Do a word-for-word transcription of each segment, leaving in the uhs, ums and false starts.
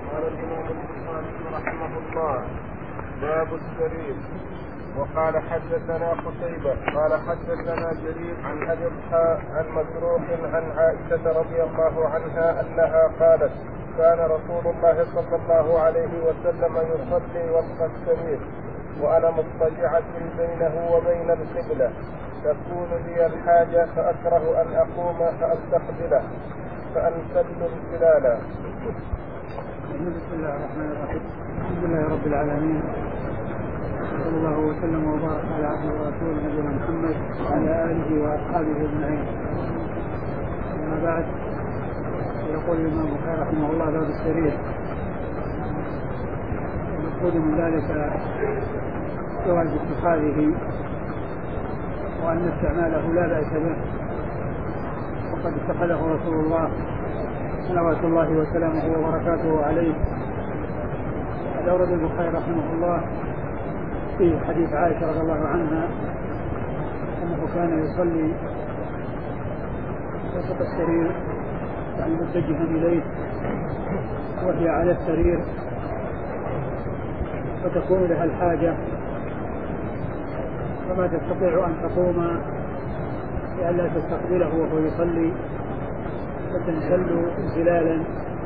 قال الإمام البخاري رحمه الله: باب السرير. وقال حدثنا قتيبة قال حدثنا جرير عن أبي الضحى عن مسروق عن عائشة رضي الله عنها أنها قالت: كان رسول الله صلى الله عليه وسلم يصلي وفق السرير وأنا مضطجعة بينه وبين القبلة، تكون لي الحاجة فأكره أن أقوم فأستقبله فأنسل انسلالا. بسم الله الرحمن الرحيم. الحمد لله رب العالمين، صلى الله وسلم وبارك على عبده ورسوله نبينا محمد وعلى آله وأصحابه أجمعين. أما بعد، يقول الإمام البخاري رحمه الله: باب السرير. المقصود من ذلك جواز اتخاذه وأن استعماله لا بأس به، وقد اتخذه رسول الله صلوات الله وسلامه وبركاته عليه. قد أورد البخاري رحمه الله في حديث عائشة رضي الله عنها أنه كان يصلي وسط السرير، يعني متجها إليه وهي على السرير، فتكون لها الحاجة فما تستطيع أن تقوم لئلا تستقبله وهو يصلي، فتنسل انسلالا،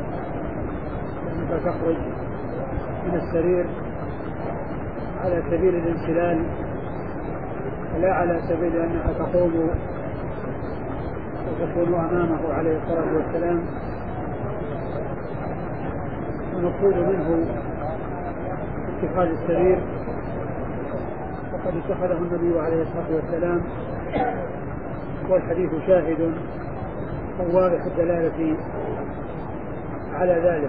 فتخرج من السرير على سبيل الانسلال لا على سبيل أنها تقوم وتكون أمامه عليه الصلاة والسلام. المقصود منه اتخاذ السرير، وقد اتخذه النبي عليه الصلاة والسلام، والحديث شاهد واضح الدلالة على ذلك.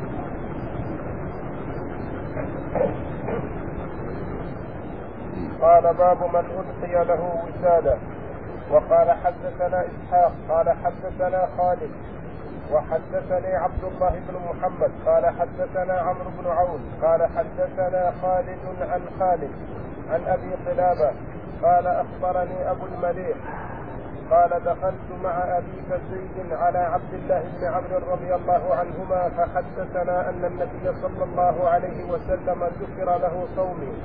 قال: باب من ألقي له وسادة. وقال حدثنا إسحاق قال حدثنا خالد وحدثني عبد الله بن محمد قال حدثنا عمرو بن عون قال حدثنا خالد عن خالد عن أبي قلابة قال: أخبرني أبو المليح قال: دخلت مع أبي زيد على عبد الله بن عمرو رضي الله عنهما فحدثنا أن النبي صلى الله عليه وسلم ذكر له صومي،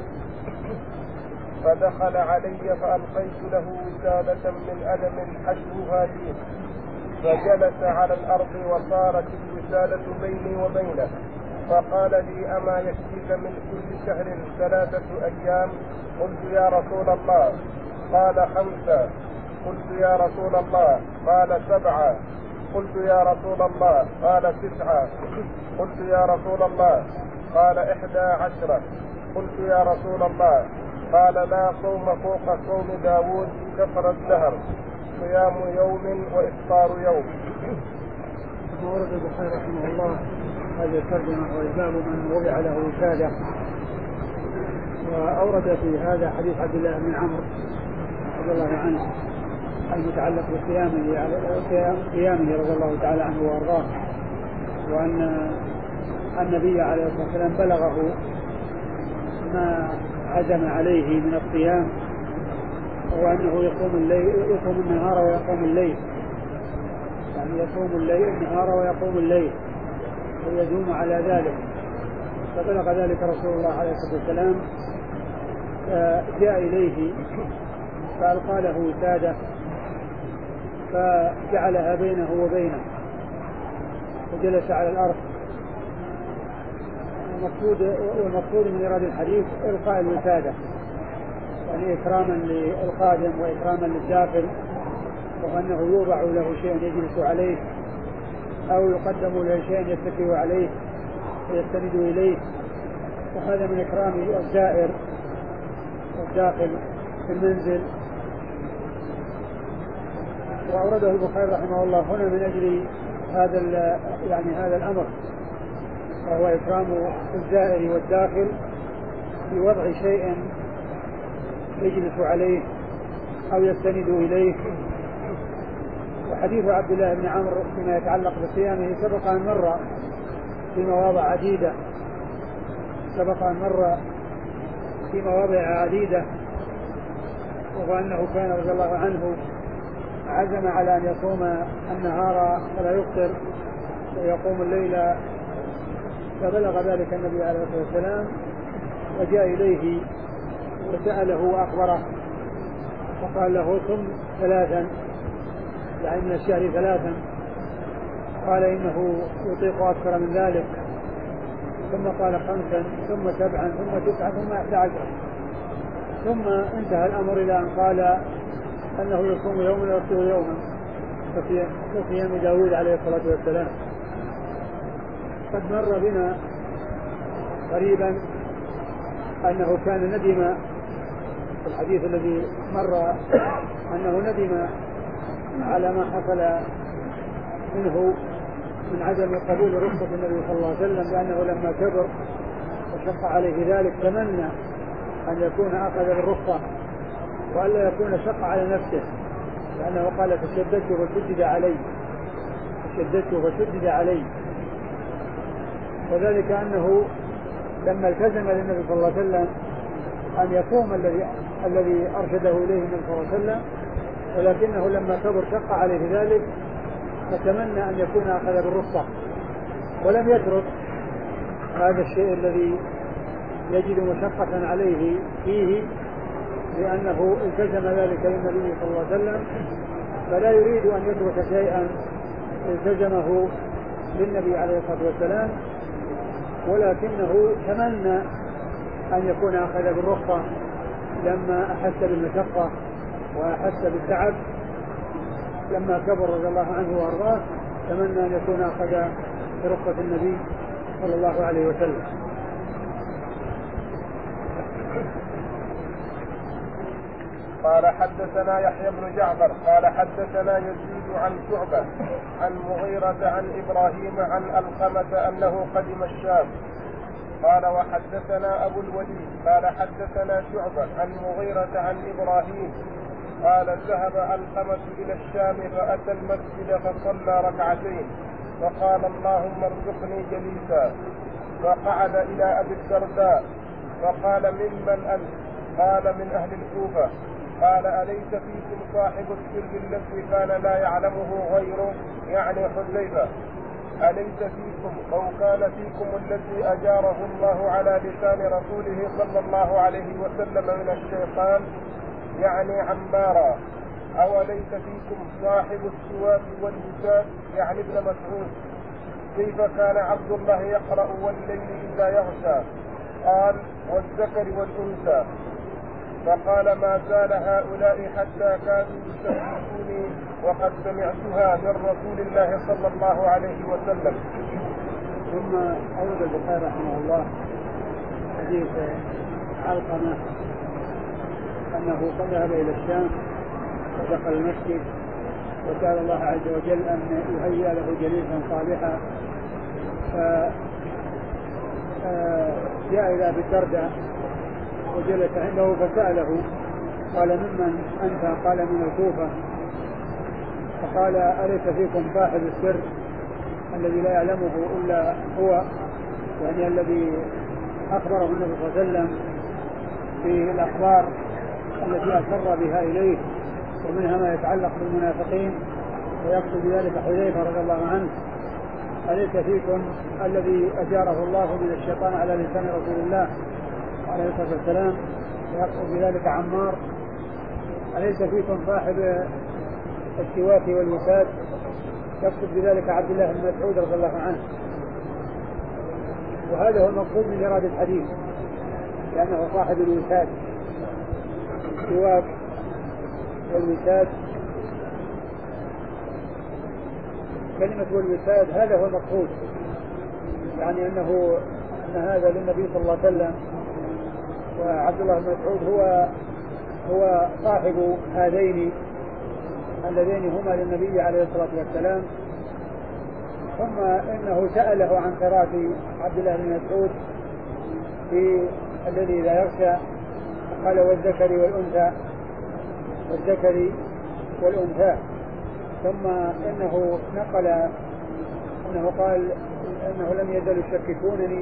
فدخل علي فألقيت له وسادة من أدم حشوها لي، فجلس على الأرض وصارت الوسادة بيني وبينه، فقال لي: أما يكفيك من كل شهر ثلاثة أيام؟ قلت: يا رسول الله. قال: خمسة. قلت: يا رسول الله. قال: سبعة. قلت: يا رسول الله. قال: تسعة. قلت: يا رسول الله. قال: إحدى عشرة. قلت: يا رسول الله. قال: لا صوم فوق صوم داود كفر الدهر، صيام يوم وإفطار يوم. ورد البخاري رحمه الله هذه الترجمة: وباب من وضع له وسادة. وأورد في هذا حديث عبد الله بن عمرو رضي الله عنه المتعلق بقيامه قيامه رضي الله تعالى عنه وأرضاه، وأن النبي عليه الصلاة والسلام بلغه ما عزم عليه من القيام، وأنه يقوم الليل يقوم النهار ويقوم الليل، يعني يقوم الليل النهار ويقوم الليل ويدوم على ذلك. فبلغ ذلك رسول الله عليه الصلاة والسلام، جاء إليه فألقى له وسادة فجعلها بينه وبينه وجلس على الأرض. المقصود والمقصود من إيراد الحديث إلقاء الوسادة، يعني إكراما للقادم وإكراما للداخل، وأنه يوضع له شيء يجلس عليه أو يقدم له شيء يتكئ عليه ويستند إليه، وهذا من إكرام الزائر والداخل في المنزل. وأورده البخاري رحمه الله هنا من أجل هذا يعني هذا الأمر، وهو إكرام الزائر والداخل بوضع شيء يجلس عليه أو يستند إليه. وحديث عبد الله بن عمرو فيما يتعلق بصيامه سبق أن مر في مواضع عديدة سبق أن مر في مواضع عديدة وهو أنه كان رضي الله عنه عزم على أن يصوم النهار ولا يفطر ويقوم الليل فبلغ ذلك النبي عليه الصلاة والسلام وجاء إليه وسأله وأخبره وقال له صم ثلاثا يعني من الشهر ثلاثا. قال إنه يطيق أكثر من ذلك. ثم قال خمسا ثم سبعا ثم تسعا ثم أحد عشر. ثم انتهى الأمر إلى أن قال أنه يصوم يوما ويفطر يوما كصيام داود عليه الصلاة والسلام. قد مر بنا قريبا أنه كان ندم في الحديث الذي مر أنه ندم على ما حصل منه من عدم قبول رخصة النبي صلى الله عليه وسلم، لأنه لما كبر وشق عليه ذلك تمنى أن يكون أخذ بالرخصة وألا يكون شق على نفسه، لأنه قال فشددت فشدد علي فشددت فشدد علي وذلك أنه لما التزم للنبي صلى الله عليه وسلم أن يقوم الذي الذي أرشده إليه النبي صلى الله عليه وسلم، ولكنه لما كبر شق عليه ذلك فتمنى أن يكون أخذ بالرخصة ولم يترك هذا الشيء الذي يجد مشقة عليه فيه، لأنه التزم ذلك للنبي صلى الله عليه وسلم، فلا يريد أن يترك شيئا التزمه للنبي عليه الصلاة والسلام، ولكنه تمنى أن يكون أخذ بالرخصة لما أحس بالمشقة وأحس بالتعب. لما كبر رضي الله عنه وأرضاه تمنى أن يكون أخذ برخصة النبي صلى الله عليه وسلم. قال حدثنا يحيى بن جعفر قال حدثنا يزيد عن شعبة عن مغيرة عن إبراهيم عن ألقمة أنه قدم الشام. قال وحدثنا أبو الوليد قال حدثنا شعبة عن مغيرة عن إبراهيم قال ذهب ألقمة إلى الشام فأتى المسجد فصلى ركعتين فقال اللهم ارزقني جليسا، فقعد إلى أبي الدرداء فقال ممن أنت؟ قال من أهل الكوفة. قال أليس فيكم صاحب السر الذي كان لا يعلمه غيره يعني حذيفة؟ أليس فيكم أو كان فيكم الذي أجاره الله على لسان رسوله صلى الله عليه وسلم من الشيطان يعني عمارا؟ أو ليس فيكم صاحب السواك والوساد يعني ابن مسعود؟ كيف كان عبد الله يقرأ والليل إذا يغشى؟ قال والذكر والأنثى. فقال ما زال هؤلاء حتى كانوا يسبحوني وقد سمعتها من رسول الله صلى الله عليه وسلم. ثم أورد البخاري رحمه الله حديث علقمة أنه قد ذهب إلى الشام ودخل المسجد وسأل الله عز وجل أن يهيئ له جليسا صالحا، فجاء إلى أبي الدرداء وجلس عنده فسأله قال ممن أنت؟ قال من الكوفة. فقال أليس فيكم صاحب السر الذي لا يعلمه إلا هو، يعني الذي أخبره النبي صلى الله عليه وسلم في الأخبار التي أسر بها إليه ومنها ما يتعلق بالمنافقين، ويقصد بذلك حذيفة رضي الله عنه. أليس فيكم الذي أجاره الله من الشيطان على لسان رسول الله عليه الصلاة والسلام، ويقصد بذلك عمار. أليس فيكم صاحب السواك والوساد، يقصد بذلك عبد الله بن مسعود رضي الله عنه. وهذا هو المقصود من إرادة الحديث، لأنه صاحب الوساد، السواك والوساد. كلمة والوساد هذا هو المقصود، يعني أنه أن هذا للنبي صلى الله عليه وسلم، وعبد الله بن مسعود هو هو صاحب هذين اللذين هما للنبي عليه الصلاة والسلام. ثم إنه سأله عن قراءة عبد الله بن مسعود في الذي لا يغشى، قال والذكر والأنثى والذكر والأنثى. ثم إنه نقل أنه قال أنه لم يزل يشككونني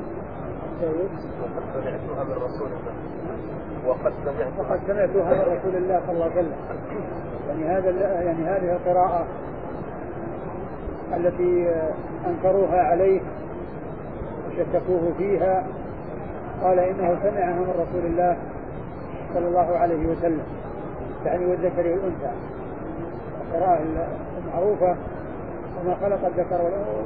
وقد سمعتها من رسول الله وقد سمعتها وقد سمعتها من رسول الله صلى الله عليه وسلم. يعني هذا يعني هذه القراءة التي أنكروها عليه شككوه فيها قال إنه سمعها من رسول الله صلى الله عليه وسلم، يعني والذكر والأنثى، القراءة المعروفة وما خلق الذكر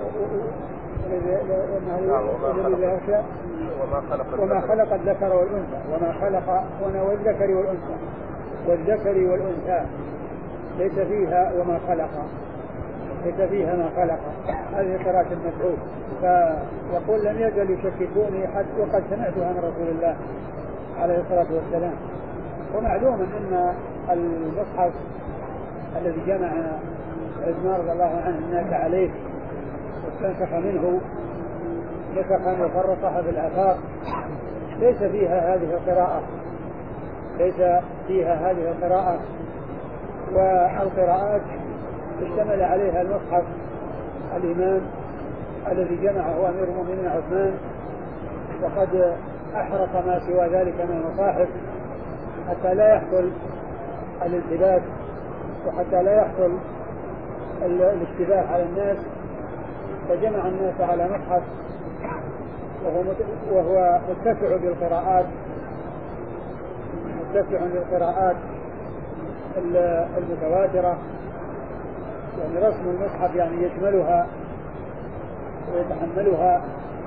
والأنثى وما خلق الذكر والأنثى وما خلق والذكر والأنثى والذكر والأنثى ليس فيها وما خلق، ليس فيها ما خلق. هذه قراءة المسعود. فيقول لم يزل يشككوني حتى وقد سمعتها من رسول الله عليه الصلاة والسلام. ومعلوم أن المصحف الذي جمع عثمان رضي الله عنه الناس عليه واستنسخ منه نسخا وفرقها في الآفاق ليس فيها هذه القراءة، ليس فيها هذه القراءة. والقراءات اشتمل عليها المصحف الإمام الذي جمعه هو أمير المؤمنين عثمان، وقد أحرق ما سوى ذلك من المصاحف حتى لا يحصل الالتباس وحتى لا يحصل الاشتباه على الناس، فجمع الناس على مصحف وهو متسع بالقراءات متسع بالقراءات المتواترة، يعني رسم المصحف يعني يشملها ويتحملها.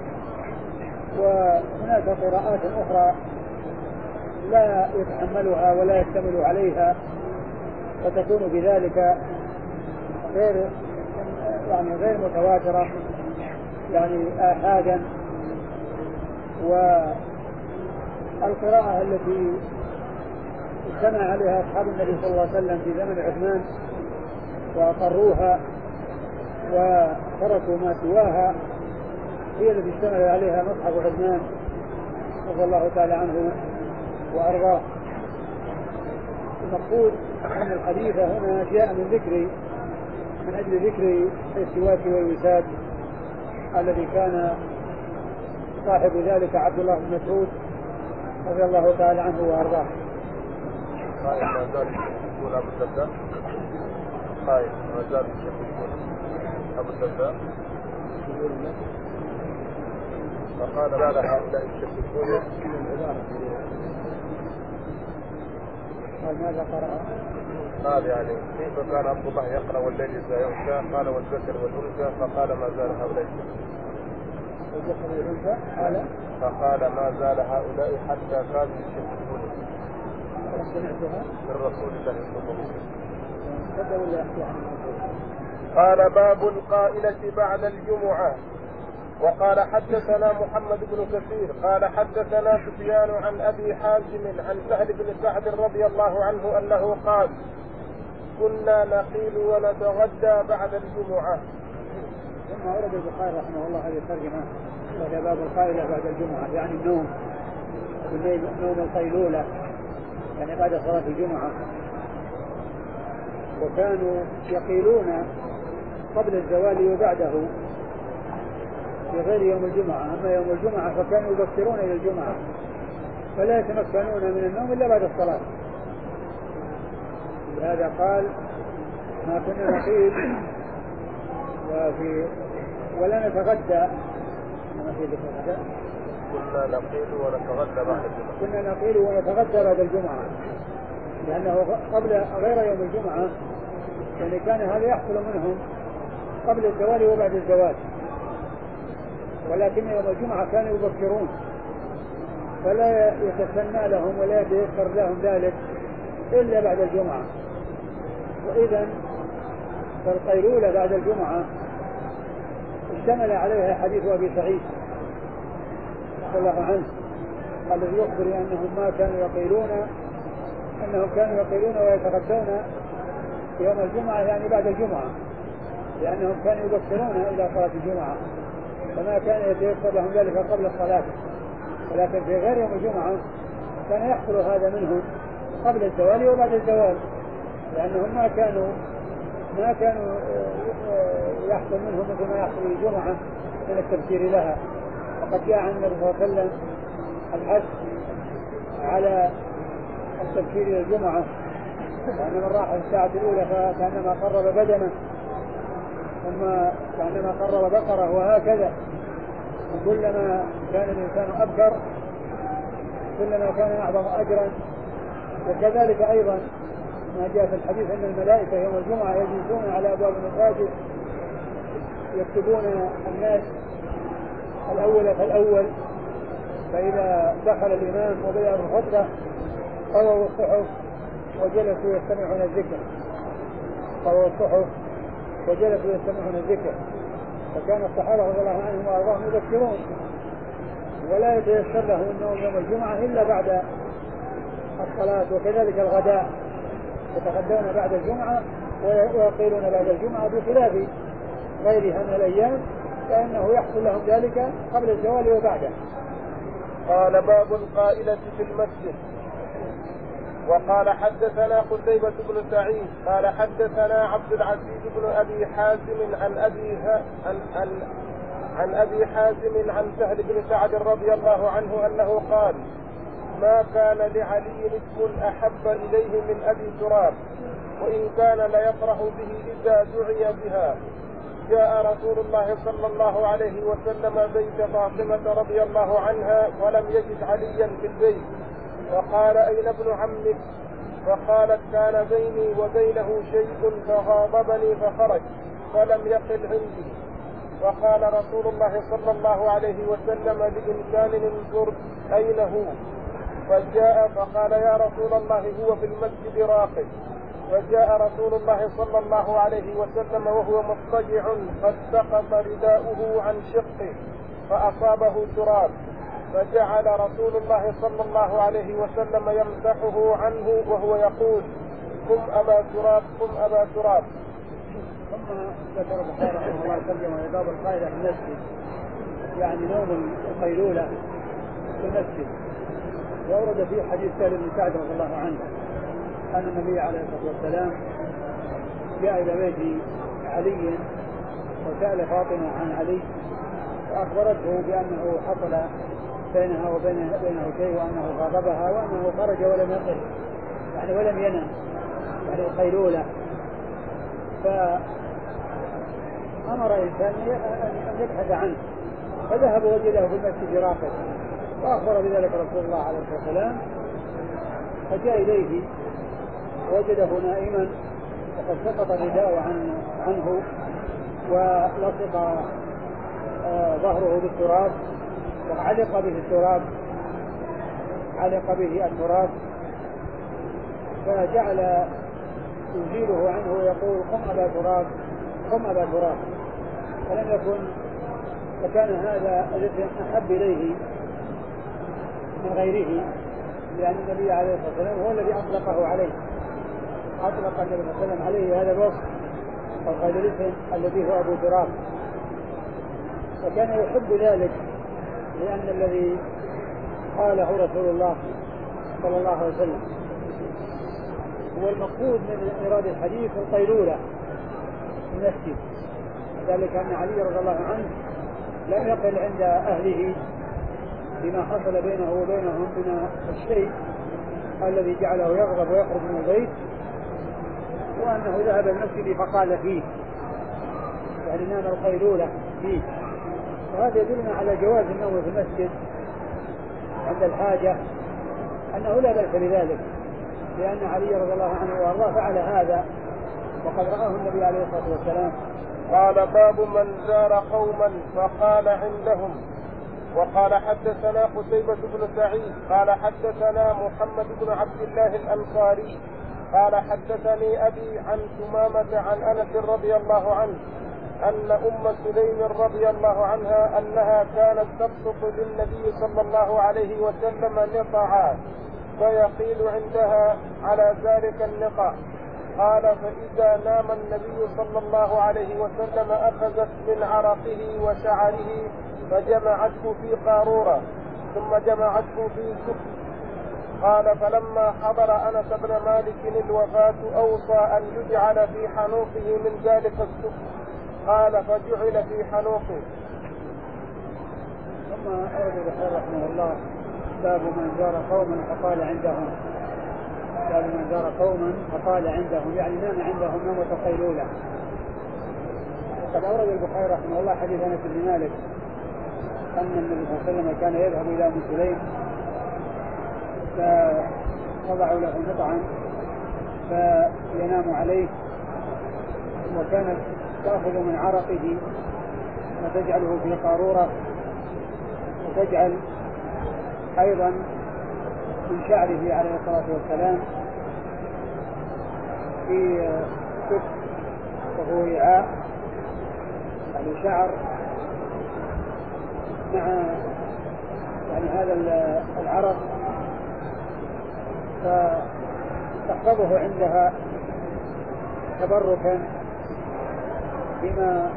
وهناك قراءات أخرى لا يتحملها ولا يشتمل عليها، فتكون بذلك غير يعني غير متواترة، يعني آحادا. والقراءة التي اجتمع عليها أصحاب النبي صلى الله عليه وسلم في زمن عثمان وأقروها وتركوا ما سواها هي التي اشتمل عليها مصحف عثمان رضي الله تعالى عنه وأرضاه. المقصود أن الحديث هنا جاء من ذكر من أجل ذكر السواك والوساد الذي كان صاحب ذلك عبد الله بن مسعود رضي الله تعالى عنه وأرضاه. قائل ما زال يقول أبو الدرداء قائل ما زال يقول أبو الدرداء فقال بعد هؤلاء يشككون قال ماذا قرأ؟ قال يعني كيف كان عبد الله يقرأ والليل إذا يغشى؟ قال والذكر والأنثى. فقال ما زال هؤلاء والذكر والأنثى قال فقال ما زال هؤلاء حتى كانوا يشككون سمعتها من رسول الله صلى الله عليه وسلم. قال باب القائلة بعد الجمعة. وقال حدثنا محمد بن كثير قال حدثنا سفيان عن أبي حازم عن سهل بن سعد رضي الله عنه أنه قال كنا نقيل ونتغدى بعد الجمعة. ثم أورد البخاري رحمه الله هذه الترجمة وهي باب القائلة بعد الجمعة، يعني النوم نوم القيلولة يعني بعد صلاة الجمعة. وكانوا يقيلون قبل الزوال وبعده في غير يوم الجمعة، أما يوم الجمعة فكانوا يبكرون إلى الجمعة فلا يتمكنون من النوم إلا بعد الصلاة. لهذا قال ما كنا نقيل وفي ولا نتغدى كنا نقيل ونتغدى بعد الجمعة كنا نقيل ونتغدى بعد الجمعة، لأنه قبل غير يوم الجمعة يعني كان هذا يحصل منهم قبل الزوال وبعد الزوال، ولكن يوم الجمعة كانوا يبكرون فلا يتسنى لهم ولا يتيسر لهم ذلك إلا بعد الجمعة. وإذن فالقيلولة بعد الجمعة اشتمل عليها حديث أبي سعيد رضي الله عنه الذي يخبر أنهم ما كانوا يقيلون أنهم كانوا يقيلون ويتغدون يوم الجمعة يعني بعد الجمعة، لأنهم كانوا يبكرون إلى صلاة الجمعة فما كان يتيسر لهم ذلك قبل الصلاة. ولكن في غير يوم الجمعة كان يحصل هذا منهم قبل الزوال وبعد الزوال، لأنهم ما كانوا ما كانوا يحصل منهم مثل ما يحصل الجمعة من التبكير لها. وقد جاء عن النبي صلى الله عليه وسلم الحث على التبكير إلى الجمعة، وأن من راح الساعة الأولى فكأنما قرب بدنه ثم كأنما قرب بقرة وهكذا. وكلما كان الإنسان أبكر كلما كان أعظم أجرا. وكذلك أيضا ما جاء في الحديث أن الملائكة يوم الجمعة يجلسون على أبواب المساجد يكتبون الناس الأول فالأول، فإذا دخل الإمام وبدأ الخطبة طووا الصحف وجلسوا يستمعون الذكر طووا الصحف وجلسوا يستمعون الذكر. فكان الصحابة رضي الله عنهم وأرضاهم يذكرون، ولا يتيسر لهم النوم يوم الجمعة إلا بعد الصلاة. وكذلك الغداء يتغدون بعد الجمعة ويقيلون بعد الجمعة بخلاف غيرها من الأيام، فإنه يحصل لهم ذلك قبل الزوال وبعده. قال باب القائلة في المسجد. وقال حدثنا قتيبة بن سعيد قال حدثنا عبد العزيز بن أبي حازم عن أبي عن, عن, عن أبي حازم عن سهل بن سعد رضي الله عنه أنه قال: ما كان لعلي اسم أحب إليه من أبي تراب، وإن كان ليفرح به إذا دعي بها. جاء رسول الله صلى الله عليه وسلم بيت فاطمة رضي الله عنها ولم يجد عليا في البيت، وقال: أين ابن عمك؟ فقالت: كان بيني وبينه شيء فغاضبني فخرج فلم يقل عندي. وقال رسول الله صلى الله عليه وسلم بإمكان انظر أين هو؟ فجاء فقال: يا رسول الله هو في المسجد راقد. وجاء رسول الله صلى الله عليه وسلم وهو مضطجع قد سقط رداؤه عن شقه فأصابه تراب، فجعل رسول الله صلى الله عليه وسلم يمسحه عنه وهو يقول: قم أبا تراب قم أبا تراب. ثم ذكر البخاري رحمه الله ترجمة باب القائلة في المسجد، يعني نوم القيلولة في المسجد. وورد فيه حديث سهل بن سعد رضي الله عنه أن النبي عليه الصلاة والسلام جاء إلى بيت علي وسأل فاطمة عن علي، فأخبرته بأنه حصل بينها وبينه بينه شيء، وأنه غاضبها وأنه خرج ولم يقل يعني ولم ينم يعني القيلولة. فأمر إنسان أن يبحث عنه، فذهب وجده في المسجد راقد، وأخبر بذلك رسول الله عليه الصلاة والسلام، فجاء إليه وجده نائما وقد سقط الرداء عن عنه ولصق آه ظهره بالتراب وعلق به التراب علق به التراب فجعل يزيله عنه ويقول: قم أبا تراب قم أبا تراب. فلم يكن فكان هذا الذي أحب إليه من غيره، لأن النبي عليه الصلاة والسلام هو الذي أطلقه عليه أطلق النبي صلى الله عليه وسلم عليه هذا الوصف وقال الاسم الذي هو أبو تراب، وكان يحب ذلك لأن الذي قاله رسول الله صلى الله عليه وسلم هو المقصود من إراد الحديث القيلولة في المسجد، ذلك أن علي رضي الله عنه لم يقل عند أهله بما حصل بينه وبينهم من الشيء الذي جعله يغضب ويخرج من البيت، وأنه ذهب المسجد فقال فيه يعني نام القيلولة فيه. وهذا يدلنا على جواز النوم في المسجد عند الحاجة، أنه لا بأس بذلك، لأن علي رضي الله عنه وارضاه فعل هذا وقد رآه النبي عليه الصلاة والسلام. قال: باب من زار قوما فقال عندهم. وقال حدثنا قتيبة بن سعيد قال حدثنا محمد بن عبد الله الأنصاري قال حدثني أبي عن ثمامة عن أنس رضي الله عنه أن أم سليم رضي الله عنها أنها كانت تبسط للنبي صلى الله عليه وسلم نقعا فيقيل عندها على ذلك النقع. قال: فإذا نام النبي صلى الله عليه وسلم أخذت من عرقه وشعره فجمعته في قارورة ثم جمعته في سكر. قال: فلما حضر أنس بن مالك الوفاة أوصى أن يجعل في حنوطه من ذلك السكر. قال: فجعل في حنوطه. ثم أورد البخاري رحمه الله باب من زار قوما فقال عندهم باب من زار قوما فقال عندهم يعني نام عندهم نومة قيلولة. وقد أورد البخاري رحمه الله حديث أنس بن مالك أن النبي صلى الله عليه وسلم كان يذهب إلى أم سليم فوضع له نطعا فينام عليه، وكانت تأخذ من عرقه وتجعله في قارورة، وتجعل أيضا من شعره عليه الصلاة والسلام في كف، وهو وعاء يعني شعر مع يعني هذا العرق، فتحفظه عندها تبركا بما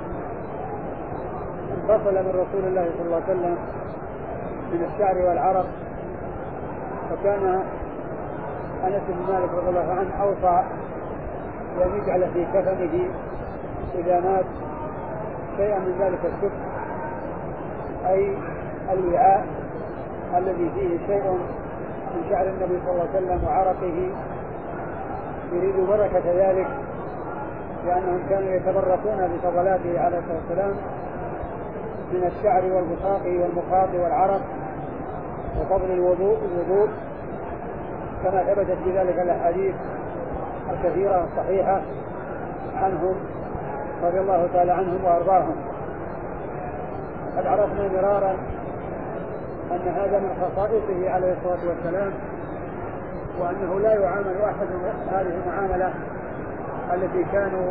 انفصل من رسول الله صلى الله عليه وسلم من الشعر والعرق. فكان أنس بن مالك رضي الله عنه أوصى بأن يجعل في كفنه إذا مات شيئا من ذلك الكف، أي الوعاء الذي فيه شيء من شعر النبي صلى الله عليه وسلم وعرقه، يريد بركة ذلك، لأنهم كانوا يتبركون بفضلاته عليه الصلاة والسلام من الشعر والبصاق والمخاط والعرق وفضل الوضوء الوضوء كما ثبتت في ذلك الأحاديث الكثيرة الصحيحة عنهم رضي الله تعالى عنهم وأرضاهم. قد عرفنا مرارا أن هذا من خصائصه عليه الصلاة والسلام، وأنه لا يعامل أحد هذه المعاملة التي كانوا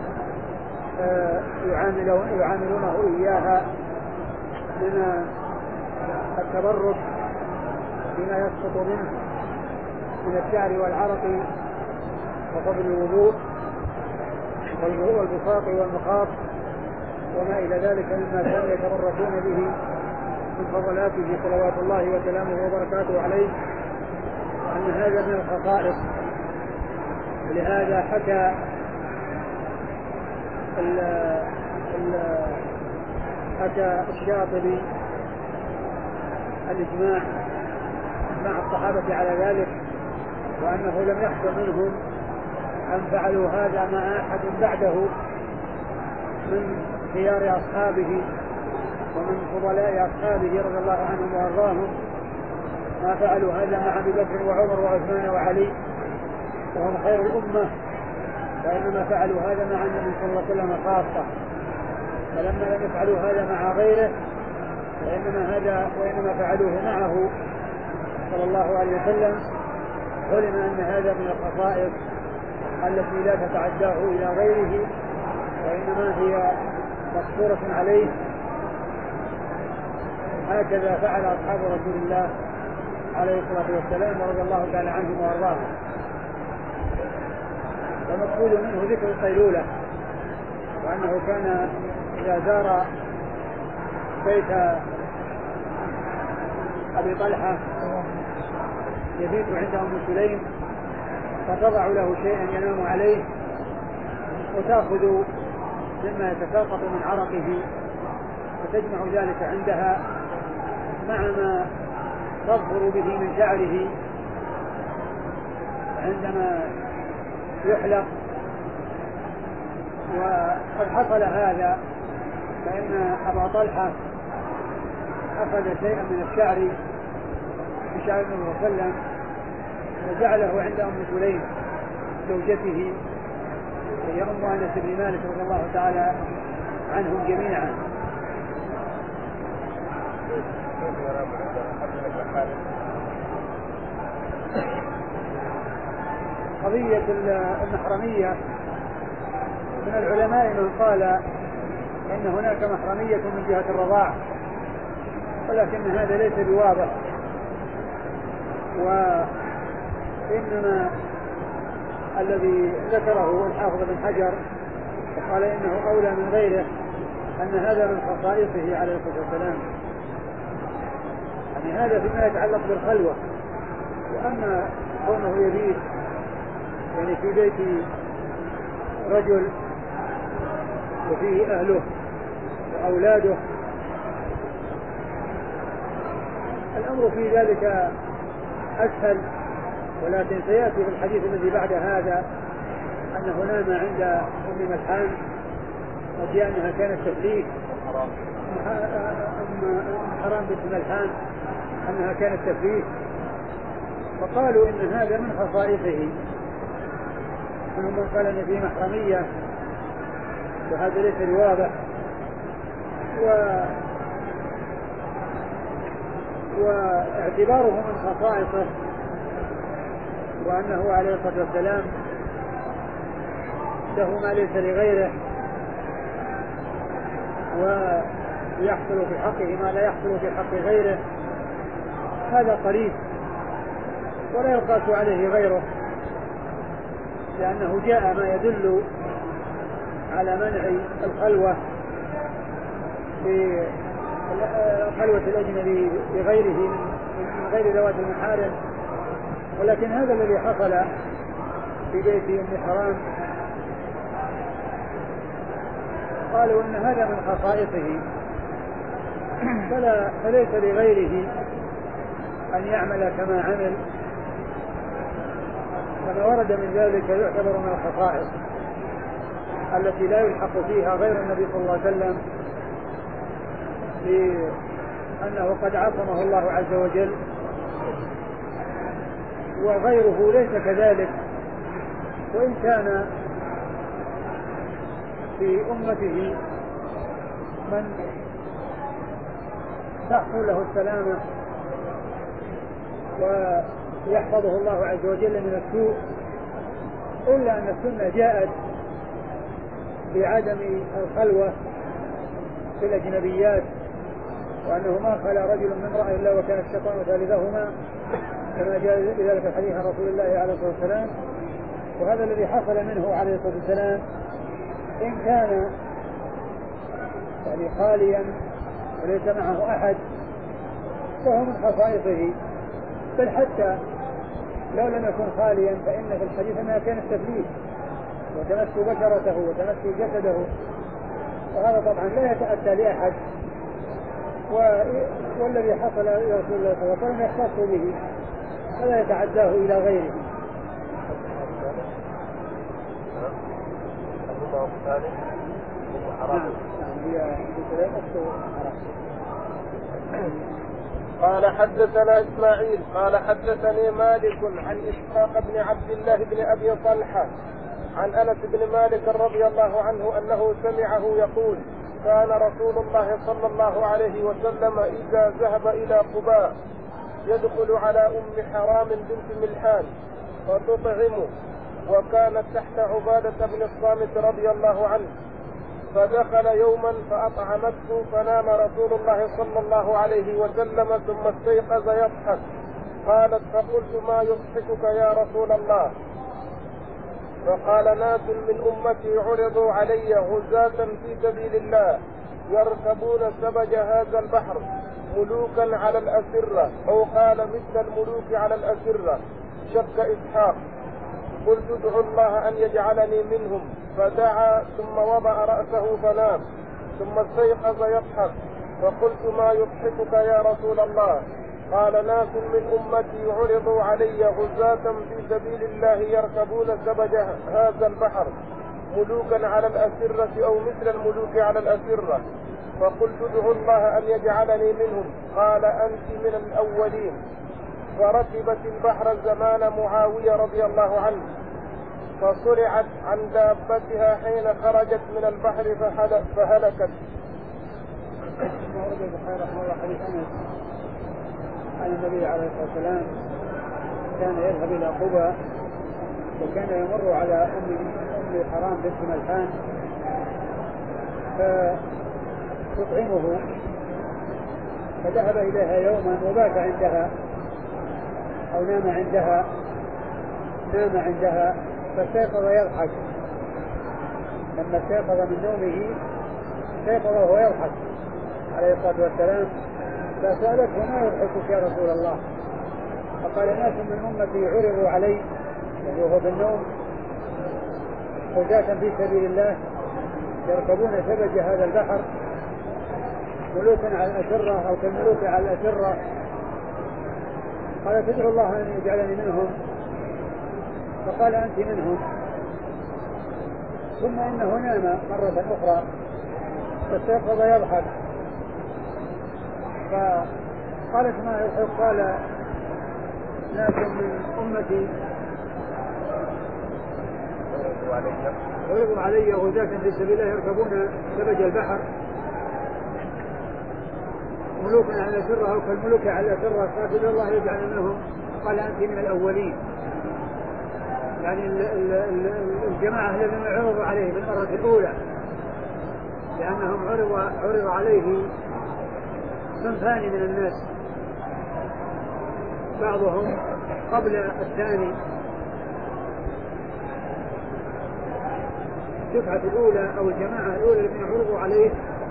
يعاملونه إياها من التبرك بما يسقط منه من الشعر والعرق وفضل الوضوء والبصاق والمخاط وما إلى ذلك مما كانوا يتبركون به من فضلاته صلوات الله وسلامه وبركاته عليه، أن هذا من الخصائص. ولهذا حكى ال ال حكى الشاطبي الإجماع مع الصحابة على ذلك، وأنه لم يحصل منهم أن فعلوا هذا مع أحد بعده من خيار أصحابه ومن فضلاء أصحابه رضي الله عنهم وأرضاهم، ما فعلوا هذا مع أبي بكر وعمر وعثمان وعلي وهم خير الأمة، وإنما فعلوا هذا مع النبي صلى الله عليه وسلم خاصة. فلما لم يفعلوا هذا مع غيره وإنما هذا وإنما فعلوه معه صلى الله عليه وسلم، علم أن هذا من الخصائص التي لا تتعداه إلى غيره، وإنما هي مقصورة عليه. هكذا فعل أصحاب رسول الله عليه الصلاة والسلام ورضي الله تعالى عنهم وأرضاهم. ومقصود منه ذكر القيلولة، وأنه كان إذا زار بيت أبي طلحة يبيت عنده أم سليم فتضع له شيئا ينام عليه وتأخذ مما يتساقط من عرقه وتجمع ذلك عندها مع ما تظهر به من شعره عندما يحلق. وقد حصل هذا، فإن أبا طلحة أخذ شيئا من الشعر من شعر النبي صلى الله عليه وسلم وجعله عند أم سليم زوجته هي أم أنس بن مالك رضي الله تعالى عنهم جميعا. قضية المحرمية، من العلماء من قال إن هناك محرمية من جهة الرضاعة، ولكن هذا ليس بواضح، وإنما الذي ذكره الحافظ بن حجر وقال إنه أولى من غيره أن هذا من خصائصه عليه الصلاة والسلام، يعني هذا فيما يتعلق بالخلوة. وأما كونه يبيت يعني في بيت رجل وفيه أهله وأولاده، الأمر في ذلك أسهل. ولكن سيأتي في الحديث الذي بعد هذا أنه نام عند أم ملحان وفي أنها كانت تفليك أم حرام بنت ملحان أنها كانت تفليك، فقالوا إن هذا من خصائصه، منهم من قال إن فيه محرمية وهذا ليس بواضح، و واعتباره من خصائصه وأنه عليه الصلاة والسلام له ما ليس لغيره ويحصل في حقه ما لا يحصل في حق غيره، هذا قريب ولا يقاس عليه غيره، لأنه جاء ما يدل على منع الخلوة في خلوة الأجنبي بغيره من غير ذوات المحارم، ولكن هذا الذي حصل في بيت أم حرام قالوا إن هذا من خصائصه فلا فليس لغيره أن يعمل كما عمل، فما ورد من ذلك يعتبر من الخصائص التي لا يلحق فيها غير النبي صلى الله عليه وسلم، لأنه قد عصمه الله عز وجل، وغيره ليس كذلك، وإن كان في أمته من تحصل له السلامة ويحفظه الله عز وجل من السوء، إلا أن السنة جاءت بعدم الخلوة في الأجنبيات، وأنه ما خلا رجل من امرأة إلا وكان الشيطان ثالثهما، كما جاء بذلك الحديث عن رسول الله عليه الصلاة والسلام. وهذا الذي حصل منه عليه الصلاة والسلام إن كان يعني خاليا وليس معه أحد فهو من خصائصه، بل حتى لو لم يكن خاليا فإن في الحديث أنها كانت تفليس وتمس بشرته وتمس جسده، وهذا طبعا لا يتأتى لأحد، والذي حصل لرسول الله صلى الله عليه وسلم يختص به ولا يتعداه إلى غيره. قال حدثنا إسماعيل قال حدثني مالك عن إسحاق بن عبد الله بن أبي طلحة عن أنس بن مالك رضي الله عنه أنه سمعه يقول: كان رسول الله صلى الله عليه وسلم إذا ذهب إلى قباء يدخل على أم حرام بنت ملحان فتطعمه، وكانت تحت عبادة بن الصامت رضي الله عنه، فدخل يوما فأطعمته فنام رسول الله صلى الله عليه وسلم ثم استيقظ يضحك. قالت: فقلت: ما يضحكك يا رسول الله؟ فقال: ناس من أمتي عرضوا علي غزاة في سبيل الله يركبون سبج هذا البحر ملوكا على الأسرة، أو قال مثل الملوك على الأسرة. شك إسحاق. قلت: ادعو الله أن يجعلني منهم. فدعا ثم وضع رأسه فنام، ثم استيقظ يضحك. فقلت: ما يضحكك يا رسول الله؟ قال: ناس من أمتي عرضوا علي غزاة في سبيل الله يركبون سبج هذا البحر ملوكا على الأسرة، أو مثل الملوك على الأسرة. فقلت: ادعو الله أن يجعلني منهم. قال: أنت من الأولين. فركبت البحر زمان معاوية رضي الله عنه، فصرعت عن دابتها حين خرجت من البحر فهلكت. عن النبي عليه الصلاة والسلام كان يذهب إلى قباء، وكان يمر على أم أم حرام بنت ملحان فتطعمه، فذهب إليها يوما وبات عندها أو نام عندها نام عندها فاستيقظ يضحك. لما استيقظ من نومه استيقظ وهو يضحك عليه الصلاة والسلام، فسألته: ما يضحكك يا رسول الله؟ فقال: ناس من أمتي عرضوا علي وهو بالنوم غزاة في سبيل الله يركبون سبج هذا البحر ملوكا على الأسرة أو كالملوك على الأسرة. قال: تدعو الله أن يجعلني منهم. فقال: أنت منهم. ثم إنه نام مرة أخرى فاستيقظ يضحك فقالت ما يضحك؟ قال ناس من أمتي عرضوا علي غزاة في سبيل الله يركبون سبج البحر ملوكا على سرها وكالملوك على سرها، قال الله يجعل منهم. قال أنت من الأولين، يعني ال ال ال الجماعة الذين عرضوا عليه بالمرة الأولى، لأنهم عرض, عرض عليه صنفان من الناس، بعضهم قبل الثاني. الدفعة الأولى أو الجماعة الأولى الذين عرضوا عليه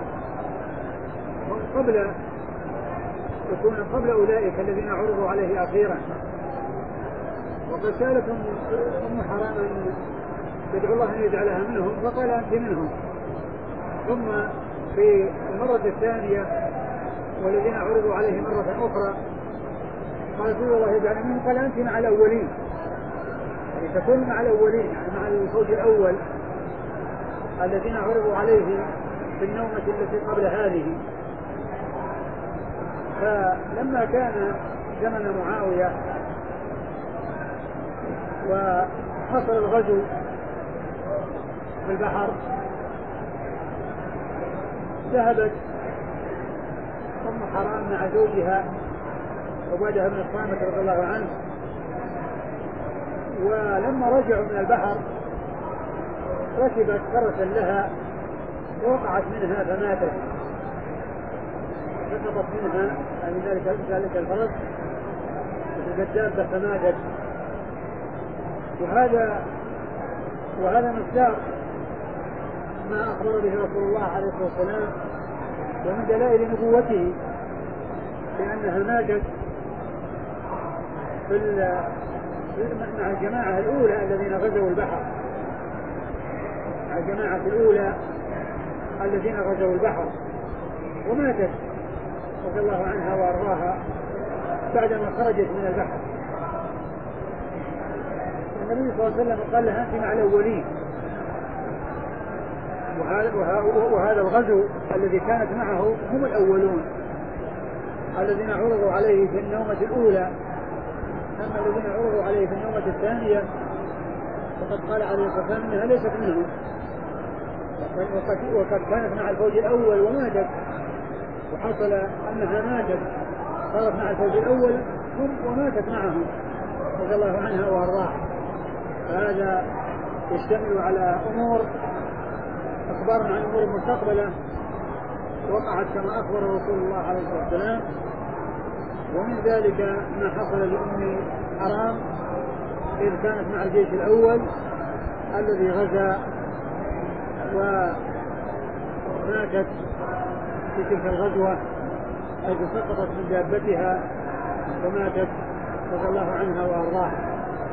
هم قبل يكون قبل أولئك الذين عرضوا عليه أخيرا. وقد سألتهم أم حرام أن يدعو الله أن يجعلها منهم، فقال أنت منهم. ثم في المرة الثانية والذين عرضوا عليه مرة أخرى قال رسول الله يجعل منهم، قال أنت مع الأولين، يعني تكون مع الأولين، يعني مع الفوج الأول الذين عرضوا عليه في النومة التي قبل هذه. فلما كان زمن معاوية وحصل الغزو في البحر، ذهبت أم حرام مع زوجها عبادة بن الصامت رضي الله عنه، ولما رجعوا من البحر ركبت فرسا لها ووقعت منها فماتت، سقطت منها يعني ذلك ذلك الفرس الدابة فماتت. وهذا وهذا مصداق ما أخبر به رسول الله عليه الصلاة والسلام، ومن دلائل نبوته لأنها ماتت في مع الجماعة الأولى الذين غزوا البحر، مع الجماعة الأولى الذين غزوا البحر، وماتت رضي الله عنها وأرضاها بعدما خرجت من البحر. النبي صلى الله عليه وسلم قال لها أنت مع الأولين. وهذا, وهذا الغزو الذي كانت معه هم الأولون الذين عرضوا عليه في النومة الأولى، أما الذين عرضوا عليه في النومة الثانية فقد قال عليه الصلاة والسلام أنها ليست منهم، وقد كانت مع الفوج الأول وماتت، وحصل أنها ماتت صارت مع الفوج الأول هم وماتت معهم رضي الله عنها وأرضاها. فهذا يشتمل على أمور أخبار عن أمور مستقبلة وقعت كما أخبر رسول الله عليه الصلاة والسلام. ومن ذلك ما حصل لأم حرام إذ كانت مع الجيش الأول الذي غزا وماتت في تلك الغزوة، حيث سقطت من دابتها وماتت رضي الله عنها وأرضاها.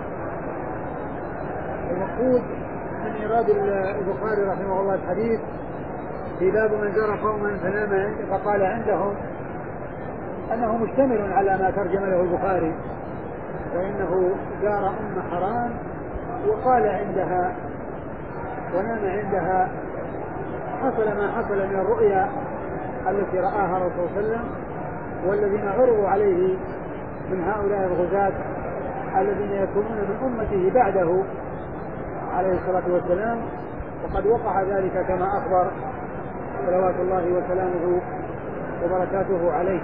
المقصود من إيراد البخاري رحمه الله الحديث في باب من زار قوما فنام فقال عندهم أنه مشتمل على ما ترجم له البخاري، وإنه زار أم حرام وقال عندها ونام عندها، حصل ما حصل من الرؤيا التي رآها رسول الله صلى الله عليه وسلم والذين عرضوا عليه من هؤلاء الغزاة الذين يكونون من أمته بعده عليه الصلاة والسلام. وقد وقع ذلك كما أخبر صلوات الله وسلامه وبركاته عليه.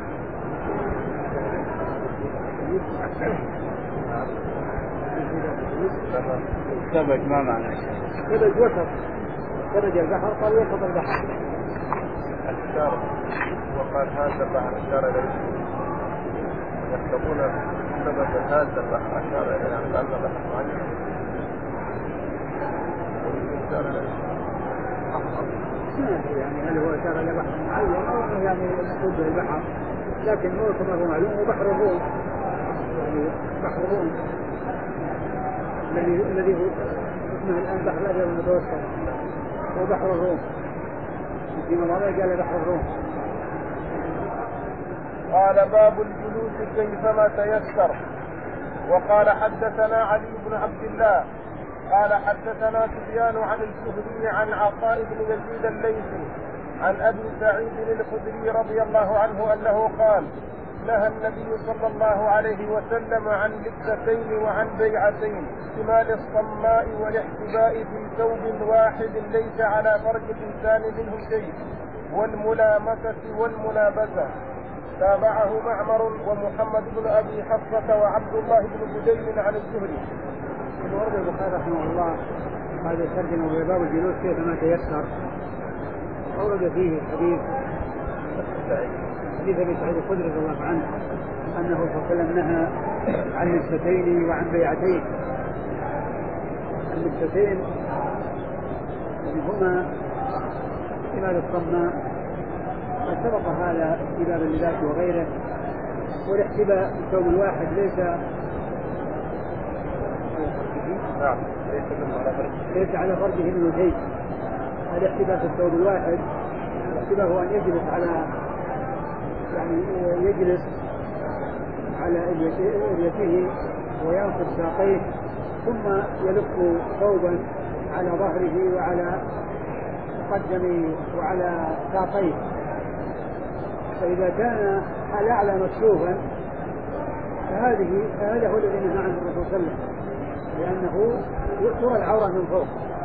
سبج ما معنى؟ سبج وسط، سبج البحر قال وسط البحر. الشارع وقال هذا البحر أشار إليه، يكتبون سبج هذا البحر أشار إليه عن أن البحر معين أشار إليه. يعني هل هو أشار إلى بحر معين أو يعني مقصود بالبحر، لكن هو كما هو معلوم هو بحر الروم، يعني بحر الروم الذي الذي هو اسمه الآن بحر الأبيض المتوسط، هو بحر الروم. في مواضع قال بحر الروم. قال باب الجلوس كيفما تيسر. وقال حدثنا علي بن عبد الله قال حدثنا سفيان عن الزهري عن عطاء بن يزيد الليثي عن أبي سعيد الخدري رضي الله عنه أنه قال: نهى النبي صلى الله عليه وسلم عن لبستين وعن بيعتين، شمال الصماء والاحتباء في ثوب واحد ليس على فرج الإنسان منه شيء، والملامسة والملابسة. تابعه معمر ومحمد بن أبي حفصة وعبد الله بن بدين عن الزهري. ورد البخاري رحمه الله هذا الترجمة وهي باب الجلوس كيف ما تيسر. أورد فيه حديث حديث أبي سعيد الخدري رضي الله عنه أنه صلى الله عليه وسلم نهى عن لبستين وعن بيعتين. اللبستين هما شمال الصماء، قد سبق هذا في باب اللباس وغيره، والاحتباء في الثوب الواحد ليس ليس على فرجه منه شيء. الاحتباء في الثوب الواحد الاحتباء هو أن يجلس على يعني يجلس على اليته وينصب ساقيه ثم يلف ثوبا على ظهره وعلى مقدمه وعلى ساقيه، فإذا كان الأعلى مكشوفا فهذه هذا هو الذي نهى عنه الرسول صلى الله عليه وسلم، لأنه ترى العورة من فوق.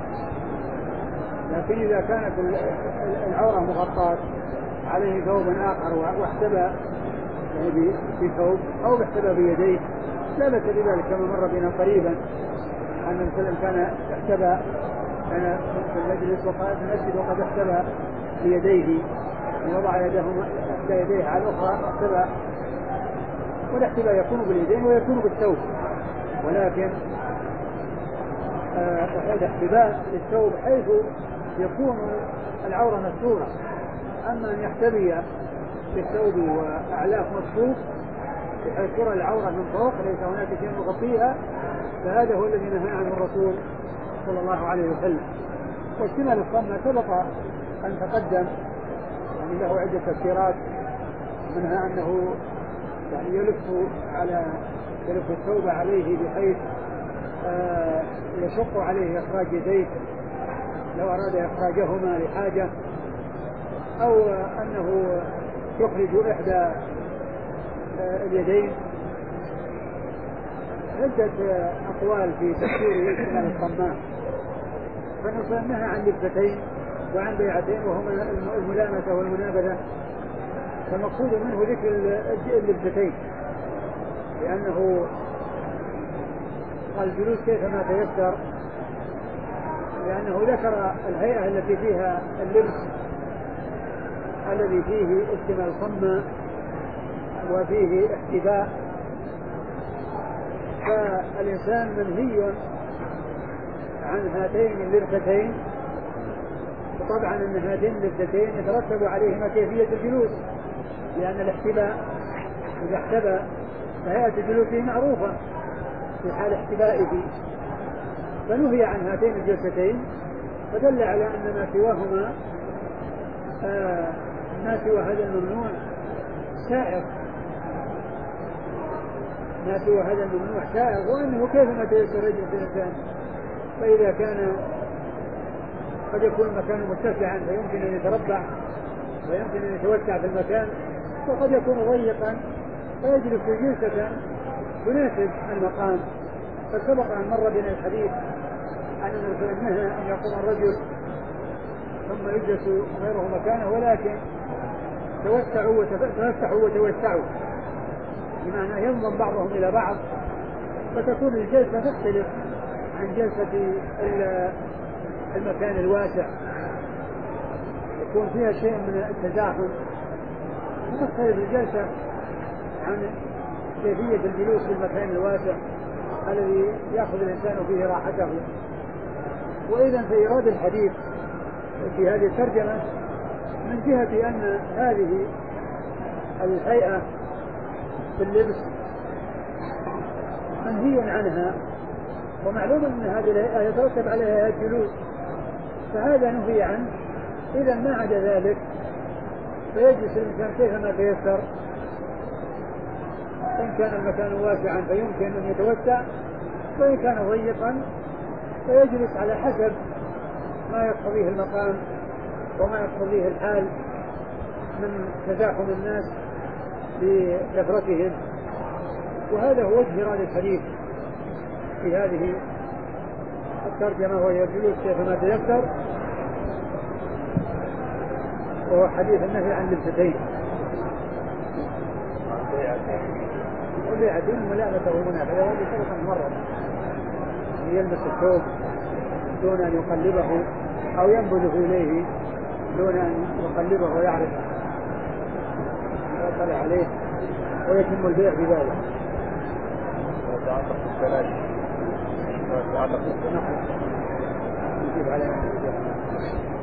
لكن إذا كانت العورة مغطاة عليه ثوب آخر واحتبى يعني بثوب أو احتبى بيديه لا بأس بذلك، كما مر بنا قريبا أن النبي صلى الله عليه وسلم كان احتبى كان في المجلس وقال في المسجد وقد احتبى بيديه، وضع يده إحدى يديه على الأخرى احتبى. والاحتباء يكون باليدين ويكون بالثوب، ولكن الاحتباء للثوب حيث يكون العورة مستورة. أما أن يحتبي بالثوب وأعلاه مكشوف بحيث ترى العورة من فوق ليس هناك شيء مغطيها، فهذا هو الذي نهى عنه الرسول صلى الله عليه وسلم. والشمال الصماء سبق أن تقدم يعني له عدة تفسيرات، منها أنه يعني يلف على يلف الثوب عليه بحيث آه يشق عليه إخراج يديه لو أراد إخراجهما لحاجة، أو أنه يخرج إحدى آه اليدين. عدة أقوال في تفسير الشمال الصماء. فنصل نهى عن لبستين وعن بيعتين وهما الملامسة والمنابذة، فالمقصود منه ذكر اللبستين لأنه قال الجلوس كيفما تيسر، لأنه ذكر الهيئة التي فيها اللبس الذي فيه اشتمال صمة وفيه احتباء، فالإنسان منهي عن هاتين اللبستين. وطبعا أن هاتين اللبستين يترتب عليهما كيفية الجلوس، لأن الاحتباء إذا احتبى فهيئة جلوسه معروفة في حال احتبائه، فنهي عن هاتين الجلستين، فدل على أن ما سواهما آه ما سوى هذا الممنوع سائر، ما سوى هذا الممنوع سائر، وأنه كيفما تيسر رجل الإنسان. فإذا كان قد يكون المكان متسعا فيمكن أن يتربع ويمكن أن يتوسع في المكان، وقد يكون ضيقا فيجلس جلسة تناسب المقام. فسبق أن مر بنا الحديث عن الرسول نهى أن يقوم الرجل ثم يجلس غيره مكانه، ولكن توسعوا وتفتحوا وتوسعوا، بمعنى ينضم بعضهم إلى بعض، فتكون الجلسة تختلف عن جلسة المكان الواسع، يكون فيها شيء من التزاحم، وتختلف الجلسة عن كيفية الجلوس في المكان الواسع الذي يأخذ الإنسان فيه راحته. وإذا في إيراد الحديث في هذه الترجمة من جهة أن هذه الهيئة في اللبس منهي عنها، ومعلوم أن هذه الهيئة يترتب عليها الجلوس، فهذا نهي عنه. إذا ما عدا ذلك فيجلس الإنسان كيفما تيسر، إن كان المكان واسعا فيمكن أن يتوسع، وإن كان ضيقا فيجلس على حسب ما يقتضيه المقام وما يقتضيه الحال من تزاحم الناس بكثرتهم. وهذا هو وجه إرادة الحديث في هذه الترجمة، وهي الجلوس كيفما تيسر، وهو حديث النهي عن لبستين وبيعتين ملامته منافذة، وهذه سبقا مرة يلبس الثوب دون أن يقلبه أو ينبذه إليه دون أن يقلبه ويعرف يطلع عليه ويتم البيع بذلك. وتعلق بالثلاث وتعلق بالثلاث نجيب علينا